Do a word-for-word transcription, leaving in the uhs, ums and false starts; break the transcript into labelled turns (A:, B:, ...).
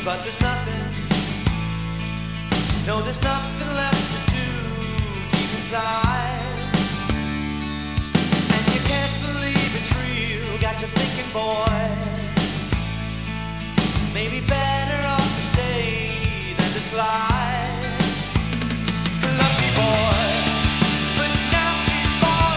A: but there's nothing. No, there's nothing left to do deep inside. And you can't believe it's real. Got you thinking, boy, maybe bad.